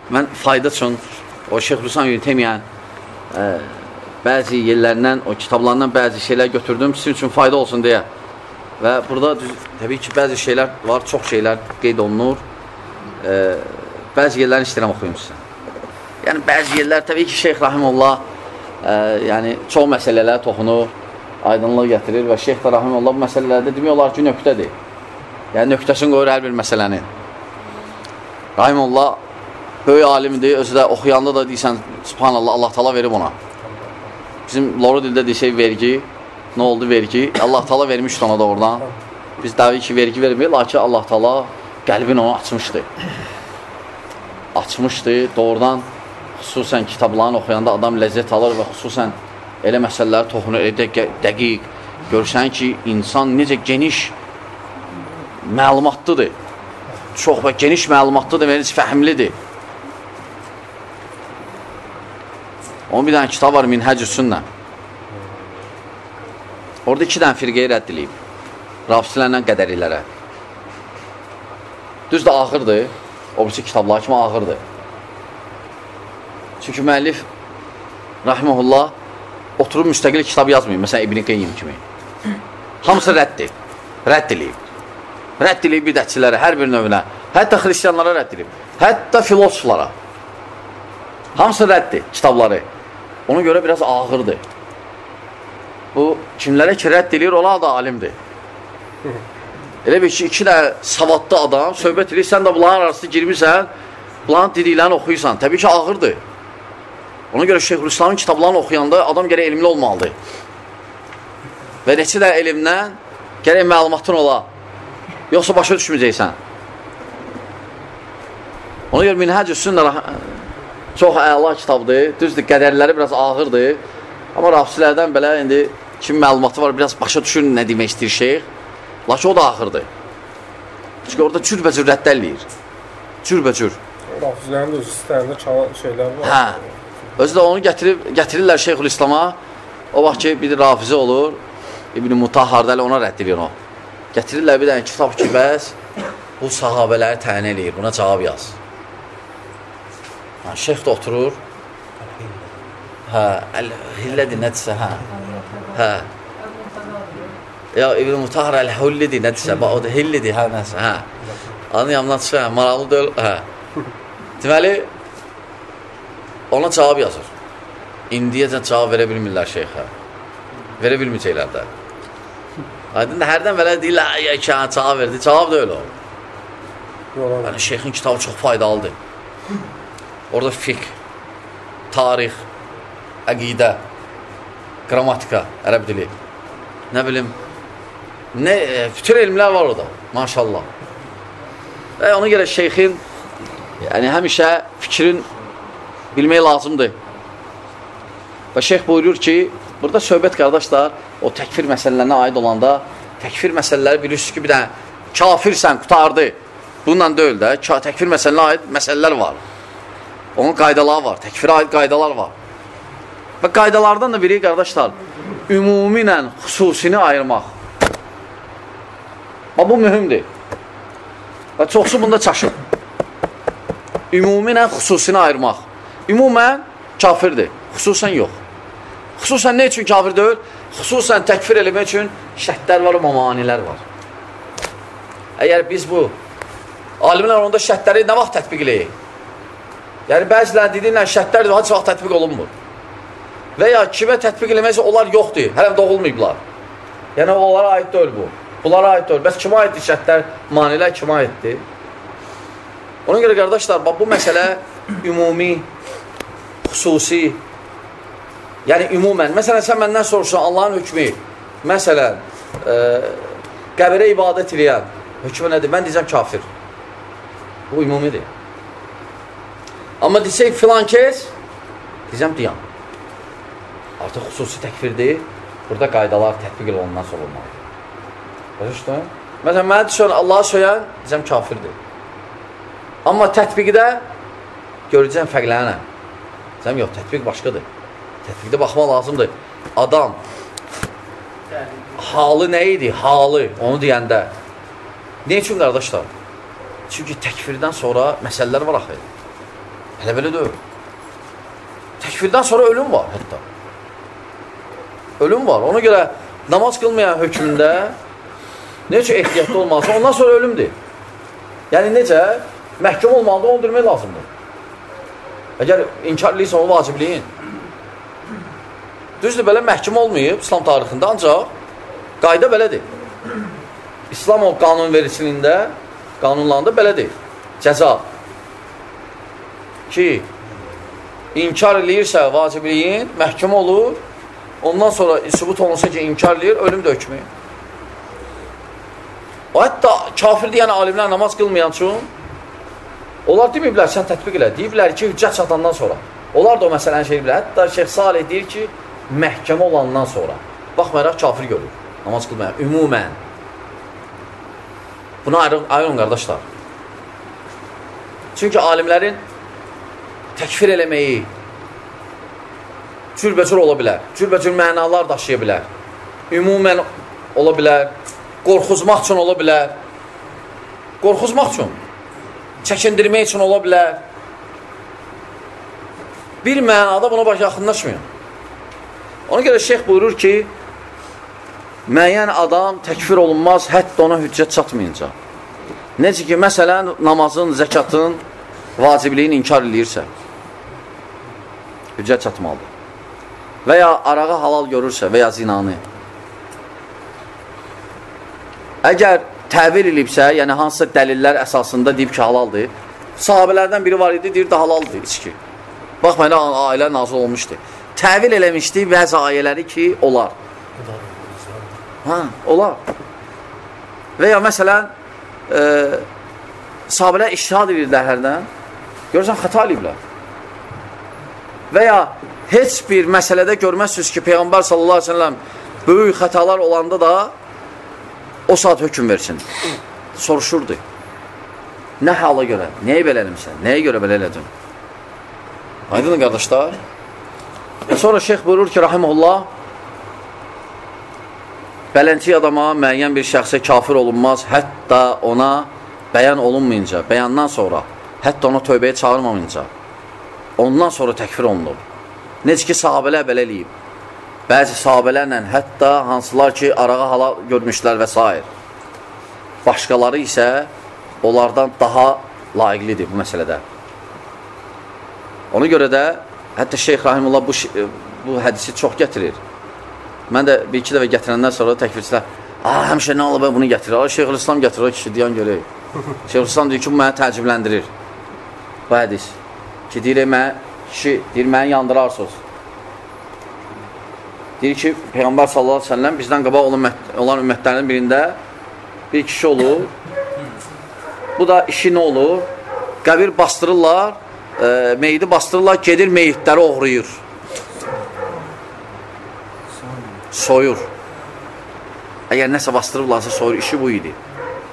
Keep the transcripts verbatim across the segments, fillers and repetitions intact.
mən fayda üçün o Şeyxülislam İbn Teymiyyə e, bəzi yerlərindən, o kitablarından bəzi şeylər götürdüm, sizin üçün fayda olsun deyə. Və burada düz, təbii ki, bəzi şeylər var, çox şeylər qeyd olunur. E, bəzi yerlərini istəyirəm oxuyum sizə. Yəni, bəzi yerlər, təbii ki, Şeyx Rahimullah e, yəni, çox məsələlərə toxunur, aydınlıq gətirir və Şeyx Rahimullah bu məsələlərdə demək olar ki, nöqtədir. Yəni, nöqtəsini qoyur hər bir məsələnin. Rahimullah böyük alimdir, özü də oxuyanda da deyirsən, subhanallah, Allah Taala verib ona. Bizim loru dildə desək vergi, nə oldu vergi? Allah Taala vermişdi ona da oradan. Biz təbii ki, vergi vermiyor, lakin Allah Taala qəlbini onu açmışdı. Açmışdı, doğrudan xüsusən kitablarını oxuyanda adam ləzzət alır və xüsusən elə məsələləri toxunur, elə dəqiq. Görsən ki, insan necə geniş məlumatlıdır. Çox və geniş məlumatlıdır və necə fəhmlidir. Onun bir dənə kitab var, Minhəcü Sünnə. Orada iki dənə firqəyə rədd edilib. Rafisilərlə qədərilərə. Düz də ağırdır. O birisi kitablar kimi ağırdır. Çünki müəllif Rahiməhullah oturub müstəqil kitab yazmayıb. Məsələn, İbn Qeyyim kimi. Hamısı rəddir. Rədd edilib. Rədd edilib bidətçilərə, hər bir növünə. Hətta xristiyanlara rədd edilib. Hətta filosoflara. Hamısı rəddir kitabları. Ona görə biraz ağırdır. Bu, kimlərə ki rədd edilir, onlar da alimdir. Elə bir ki, iki də savadlı adam söhbət edir, sən də bunların arasında girmirsən, bunların dediklərini oxuyursan. Təbii ki, ağırdır. Ona görə Şeyxülislamın kitablarını oxuyanda adam gərək elmli olmalıdır. Və neçə də elmdən gərək məlumatın ola. Yoxsa başa düşməyəcəksən. Ona görə Minhəcü Sünnə çox əla kitabdır. Düzdür, qədərləri biraz ağırdır. Amma rafisilərdən belə indi kim məlumatı var, biraz başa düşür nə demək istəyir şeyx. Lakin o da ağırdır. Çünki orada cürbəcür rəddəliyir. Cürbəcür. Rafisilərin də öz istəyində çalan şeylər var. Hə. Özü də onu gətirib, gətirirlər Şeyxülislama. O vaxt ki, bir rafizi olur. İbn-i Mutahhar'da ona rədd edir o. Gətirirlər bir dənə kitab ki, bəs bu sahabələri təyin eləyir. Buna cavab yaz. Ha, şeyx də oturur. Hə, hillədir, nədirsə, hə. Hə. Ya, İbn-i Mutahhar əl-Hullidir, nədirsə, o da hillidir, hə, nədirsə, hə. Adını yanından çıxır, hə, maraqlı deyil, hə. Deməli, ona cavab yazır. İndiyəcən cavab verə bilmirlər şeyxə. Verə bilməyəcəklər də. Aydın da hərdən belə deyirlər, ya ki, hə, cavab verdi. Cavab da öyle o. Yəni, şeyxin kitabı çox faydalıdır. Orada fiqh, tarix, əqidə, qrammatika, ərəb dili, nə bilim, nə, e, bütün elmlər var orada, maşallah. Və ona görə şeyxin, yəni həmişə fikrin bilmək lazımdır. Və şeyx buyurur ki, burada söhbət qardaşlar, o təkfir məsələlərinə aid olanda, təkfir məsələləri bilirsiniz ki, bir dənə kafirsən, qutardı. Bununla deyil də, təkfir məsələlərə aid məsələlər var. Onun qaydaları var, təkfirə aid qaydalar var. Və qaydalardan da biri, qardaşlar, ümumilə xüsusini ayırmaq. Bu mühümdür. Və çoxsu bunda çaşır. Ümumilə xüsusini ayırmaq. Ümumən kafirdir, xüsusən yox. Xüsusən nə üçün kafir deyil? Xüsusən təkfir eləmək üçün şərtlər var, məmanilər var. Əgər biz bu, alimlər onda şərtləri nə vaxt tətbiq eləyək? Yəni, bəzilər dediklə şərtlər heç vaxt tətbiq olunmur. Və ya kimə tətbiq eləməksə, onlar yoxdur, hələm doğulmayıblar. Yəni, onlara aid deyil bu. Bunlara aid deyil. Bəs kimə aiddir şərtlər, manilər kimə aiddir? Ona görə, qardaşlar, bu məsələ ümumi, xüsusi, yəni ümumən. Məsələn, sən məndən soruşsan, Allahın hökmü, məsələn, e, qəbirə ibadət eləyən hökmü nədir? Mən deyəcəm, kafir. Bu ümumidir. Amma desək, filan kes, deyəcəm, deyəm. Artıq xüsusi təkfirdir. Burada qaydalar tətbiq olundan sonra olmalıdır. Başa Məsələn, mənə düşən, Allah'a söyən, deyəcəm, kafirdir. Amma tətbiqdə görəcəm fərqlənən. Deyəcəm, yox, tətbiq başqadır. Tətbiqdə baxmaq lazımdır. Adam halı nə idi? Halı, onu deyəndə. Ne üçün, qardaşlar? Çünki təkfirdən sonra məsələlər var axı. Elə belə deyil. Təkfirdən sonra ölüm var hətta. Ölüm var. Ona görə namaz qılmayan hökmündə necə ehtiyatlı olmalısa, ondan sonra ölümdür. Yəni necə? Məhkum olmalıdır, onu öldürmək lazımdır. Əgər inkar edirsə onu vacibliyin. Düzdür, belə məhkum olmayıb İslam tarixində, ancaq qayda belədir. İslam o qanun vericiliyində, qanunlarında belədir. Cəza. Ki, inkar edirsə vacibliyin, məhkum olur, ondan sonra sübut olunsa ki, inkar edir, ölüm də hökmü. O, hətta kafir deyən alimlər namaz qılmayan üçün, onlar deməyiblər, sən tətbiq elə, deyiblər ki, hüccət çatandan sonra. Onlar da o məsələni şey deyiblər. Hətta Şeyx Salih deyir ki, məhkəmə olandan sonra. Baxmayaraq, kafir görür, namaz qılmayan, ümumən. Buna ayrılın, ayrılın qardaşlar. Çünki alimlərin təkfir eləməyi cürbəcür ola bilər, cürbəcür mənalar daşıya bilər, ümumən ola bilər, qorxuzmaq üçün ola bilər, qorxuzmaq üçün, çəkindirmək üçün ola bilər. Bir mənada buna baş yaxınlaşmıyor. Ona görə şeyx buyurur ki, müəyyən adam təkfir olunmaz, hətta ona hüccət çatmayınca. Necə ki, məsələn, namazın, zəkatın vacibliyin inkar edirsə, hüccət çatmalıdır. Və ya arağı halal görürsə və ya zinanı. Əgər təvil edibsə, yəni hansısa dəlillər əsasında deyib ki, halaldır, sahabələrdən biri var idi, deyir də halaldır içki. Baxmayın, ailə nazil olmuşdur. Təvil eləmişdi bəzi ayələri ki, olar. Hə, olar. Və ya məsələn, e, sahabələr iştihad edirlər hərdən, görürsən, xəta ediblər. Və ya heç bir məsələdə görməzsiniz ki, Peyğəmbər sallallahu aleyhi ve sellem böyük xətalar olanda da o saat hökm versin. Soruşurdu. Nə hala görə? Nəyə belə eləmişsən? Nəyə görə belə elədin? Aydın qardaşlar. Sonra şeyx buyurur ki, rahimullah, bələnçi adama müəyyən bir şəxsə kafir olunmaz, hətta ona bəyan olunmayınca, bəyandan sonra, hətta ona tövbəyə çağırmamayınca, ondan sonra təkfir olunur. Necə ki, sahabələr belə eləyib. Bəzi sahabələrlə, hətta hansılar ki, arağı hala görmüşlər və s. Başqaları isə onlardan daha layiqlidir bu məsələdə. Ona görə də, hətta Şeyx Rahimullah bu, bu hədisi çox gətirir. Mən də bir-iki dəfə gətirəndən sonra təkfirçilər, ah, həmişə nə olub, bunu gətirir. Şeyxülislam gətirir, o kişi deyən görək. Şeyxülislam deyir ki, bu mənə təəccübləndirir. Bu hədis. Ki, deyir, mən, kişi, deyir, məni yandırarsınız. Deyir ki, Peyğəmbər sallallahu aleyhi ve sellem bizdən qabaq olan ümmətlərin birində bir kişi olur. Bu da işi nə olur? Qəbir bastırırlar, e, meyidi bastırırlar, gedir meyitləri oğruyur. Soyur. Əgər nəsə bastırırlarsa soyur, işi bu idi.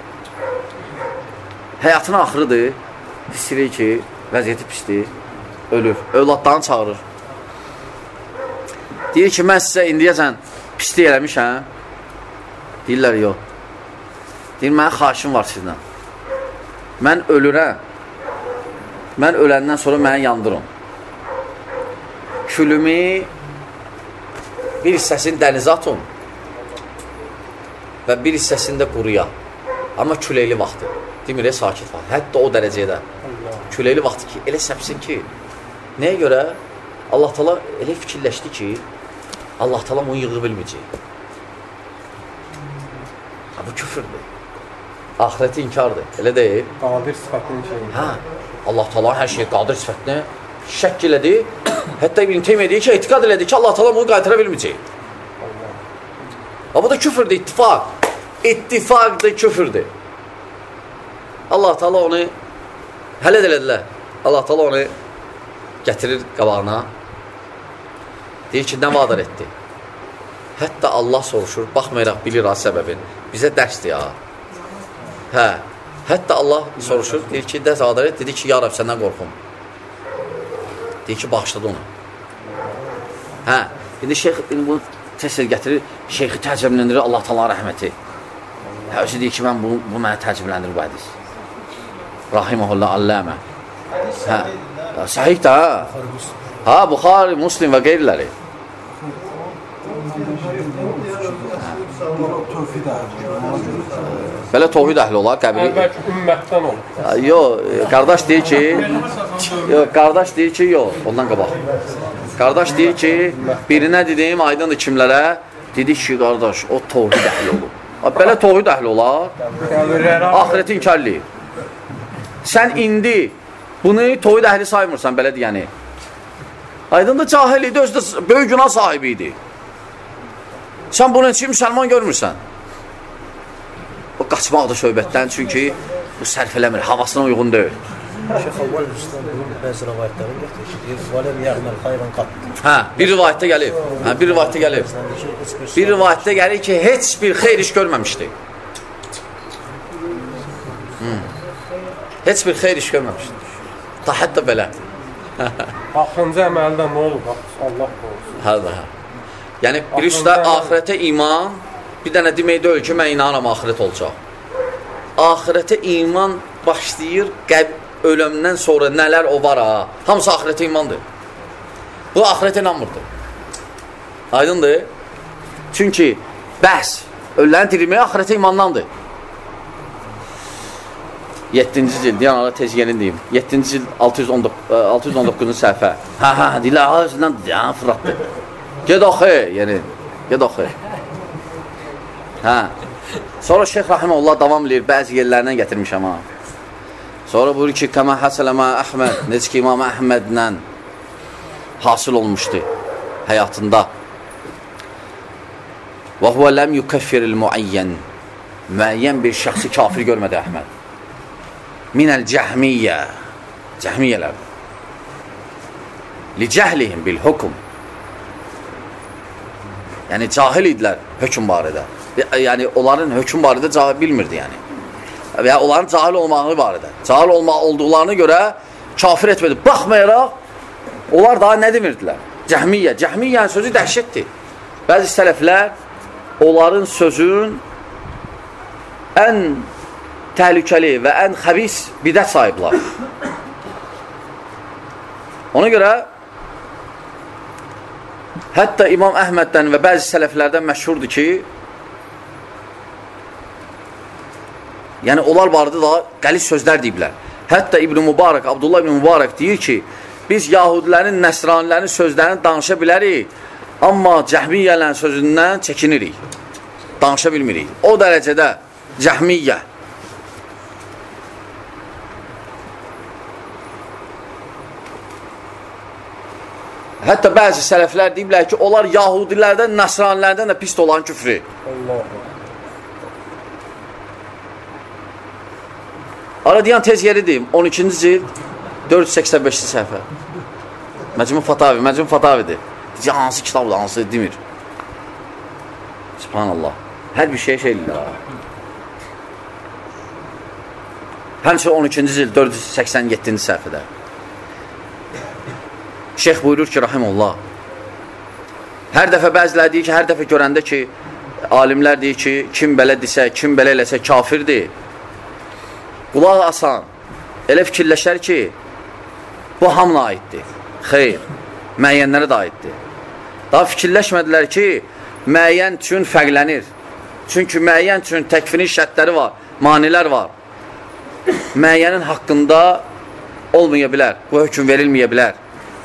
Həyatının axırıdır, hissirik ki, vəziyyəti pisdir, ölür, övladlarını çağırır. Deyir ki, mən sizə indiyəcən pislik eləmişəm. Deyirlər, yox. Deyir, mənə xaşım var sizdən. Mən ölürəm. Mən öləndən sonra mənə yandırın. Külümü bir hissəsini dənizə atın və bir hissəsini də quruya. Amma küləkli vaxtı. Demir, sakit vaxt. Hətta o dərəcədə. Küləkli vaxtı ki, elə səpsin ki, nəyə görə? Allah Taala elə fikirləşdi ki, Allah Taala onu yığı bilməyəcək. Ha, bu küfürdür. Ahirəti inkardır. Elə deyil. Qadir sifətinin şeyi. Hə, Allah Taala hər şeyə qadir sifətinə şəkk elədi. Hətta İbn Teymiyyə deyir ki, etiqad elədi ki, Allah Taala bunu qaytara bilməyəcək. Ha, bu da küfürdür, ittifaq. İttifaqdır, küfürdür. Allah Taala onu həll edilədilər. Allah Taala onu gətirir qabağına. Deyir ki, nə vadar etdi? Hətta Allah soruşur, baxmayaraq bilir ha səbəbin. Bizə dərsdir ya. Hə, hətta Allah soruşur, deyir ki, dərs vadar et, dedi ki, ya Rəb, səndən qorxum. Deyir ki, bağışladı onu. Hə, indi şeyx bunu təsir gətirir, şeyxi təəccübləndirir, Allah Taala rəhməti. Hə, özü deyir ki, mən bu, bu mənə təəccübləndirir bu hədis. Rahiməhullah Alləmə. Hə, Sahih də, ha? Ha, Buxari, Muslim və qeyriləri. Belə tovhid əhli olar, qəbri. Əvvəlki ümmətdən olur. Yox, qardaş deyir ki, yox, qardaş deyir ki, yox, ondan qabaq. Qardaş deyir ki, birinə dedim, aydındır kimlərə, dedik ki, qardaş, o tovhid əhli olur. Belə tovhid əhli olar, ahireti inkar eləyir. Sən indi bunu tovhid əhli saymırsan, belə deyəni. Aydındır, cahil idi, özü də böyük günah sahibi idi. Sən bunun için müsəlman görmürsən. O qaçmaqdır söhbətdən, çünki bu sərf eləmir, havasına uyğun deyil. Şeyh Avval Rüstəm bunun bəzi rivayətləri gətirir. Valəm yəğməl xayrən qatdı. Hə, bir rivayətdə gəlib. Hə, bir rivayətdə gəlib. Bir rivayətdə gəlir ki, heç bir xeyr iş görməmişdi. Hmm. Heç bir xeyr iş görməmişdi. Ta hətta belə. Axırıncı əməldə nə olub? Allah qorusun. Hə, hə. Yəni, bir üstə ahirətə iman, bir dənə demək deyil ki, mən inanam ahirət olacaq. Ahirətə iman başlayır, qəb ölümdən sonra nələr o var ha. Hamısı ahirətə imandır. Bu ahirətə inanmırdır. Aydındır. Çünki bəhs, ölüləni dirilməyə ahirətə imandandır. yeddinci cild, deyən ara tez yeni deyim. yeddinci cild altı yüz on doqquzuncu səhifə. Hə, hə, dilə ağacından deyən fıratdır. Ged oxu, yəni. Ged oxu. Hə. Sonra Şeyx Rahimullah davam edir, bəzi yerlərindən gətirmişəm ha. Sonra buyurur ki, Kəmə Həsələmə Əhməd, necə ki İmam Əhmədlə hasıl olmuşdu həyatında. Və huvə ləm yukəffiril muəyyən, müəyyən bir şəxsi kafir görmədi Əhməd. Minəl cəhmiyyə, cəhmiyyələr. Li cəhlihim bil hukum. Yəni, cahil idilər hökum barədə. Yəni, onların hökum barədə cahil bilmirdi, yəni. Və ya onların cahil olmağı barədə. Cahil olmaq olduqlarına görə kafir etmədi. Baxmayaraq, onlar daha nə demirdilər? Cəhmiyyə. Cəhmiyyənin sözü dəhşətdir. Bəzi sələflər onların sözün ən təhlükəli və ən xəbis bidət sahiblər. Ona görə hətta İmam Əhməddən və bəzi sələflərdən məşhurdur ki, yəni onlar barədə da qəliz sözlər deyiblər. Hətta İbn-i Mübarək, Abdullah İbn-i Mübarək deyir ki, biz yahudilərin, nəsranilərin sözlərini danışa bilərik, amma cəhmiyyələrin sözündən çəkinirik. Danışa bilmirik. O dərəcədə cəhmiyyə. Hətta bəzi sələflər deyiblər ki, onlar yahudilərdən, nəsranilərdən də pis olan küfrü. Allah. Ara deyən tez yeri deyim, on ikinci cild, dörd yüz səksən beşinci səhifə. Məcmu Fatavi, Məcmu Fatavidir. Deyəcək, hansı kitabdır, hansı demir. Subhanallah. Hər bir şey şeydir. Həmçə on ikinci cild, dörd yüz səksən yeddinci səhifədə. Şeyx buyurur ki, Rahimullah, hər dəfə bəzilər deyir ki, hər dəfə görəndə ki, alimlər deyir ki, kim belə desə, kim belə eləsə kafirdir. Qulaq asan, elə fikirləşər ki, bu hamına aiddir. Xeyr, müəyyənlərə də aiddir. Daha fikirləşmədilər ki, müəyyən üçün fərqlənir. Çünki müəyyən üçün təkfirin şərtləri var, manilər var. Müəyyənin haqqında olmaya bilər, bu hökm verilməyə bilər.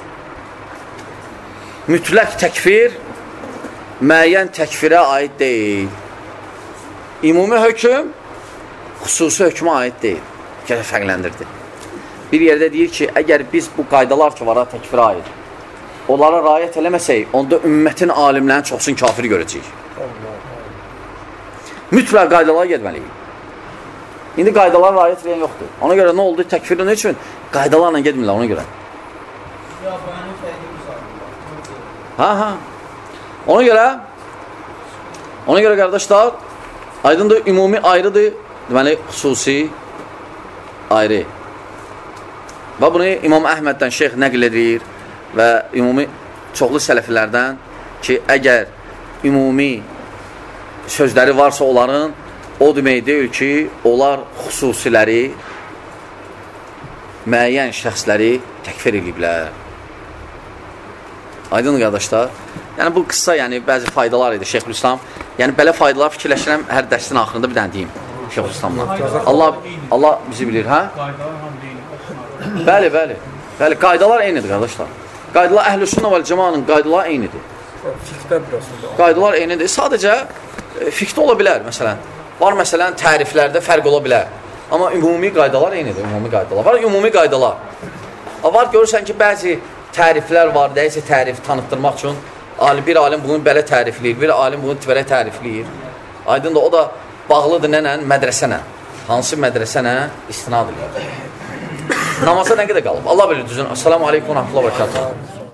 Mütləq təkfir müəyyən təkfirə aid deyil. Ümumi hökm xüsusi hökmə aid deyil. Gələ fərqləndirdi. Bir yerdə deyir ki, əgər biz bu qaydalar ki var, təkfirə aid, onlara rayət eləməsək, onda ümmətin alimlərin çoxsun kafir görəcəyik. Mütləq qaydalara gedməliyik. İndi qaydalara rayət eləyən yoxdur. Ona görə nə oldu? Təkfirin üçün qaydalarla gedmirlər ona görə. Ha, ha. Ona görə ona görə qardaşlar, aydındır, ümumi ayrıdır, deməli, xüsusi ayrı. Və bunu İmam Əhməddən şeyx nəql edir və ümumi çoxlu sələfilərdən ki, əgər ümumi sözləri varsa onların, o demək deyil ki, onlar xüsusiləri, müəyyən şəxsləri təkfir ediblər. Aydın qardaşlar. Yəni bu qısa, yəni bəzi faydalar idi Şeyxülislam. Yəni belə faydalar fikirləşirəm hər dərsin axırında bir dənə deyim Şeyxülislamdan. Allah Allah bizi bilir, hə? Qaydalar hamı deyil. Bəli, bəli. Bəli, qaydalar eynidir qardaşlar. Qaydalar Əhlüsünnə vəl Cemaatın qaydaları eynidir. Fiqhdə biraz. Qaydalar eynidir. Sadəcə e, fiqhdə ola bilər, məsələn. Var məsələn təriflərdə fərq ola bilər. Amma ümumi qaydalar eynidir, ümumi qaydalar. Var ümumi qaydalar. Var görürsən ki, bəzi təriflər var, deyəsə tərif tanıtdırmaq üçün bir alim bunu belə tərifləyir, bir alim bunu belə tərifləyir. Aydın da o da bağlıdır nənə, mədrəsənə. Hansı mədrəsənə istinad edir. Namaza nə qədər qalıb? Allah bilir düzün. Assalamu aleykum və rəhmətullah və bərəkatuhu.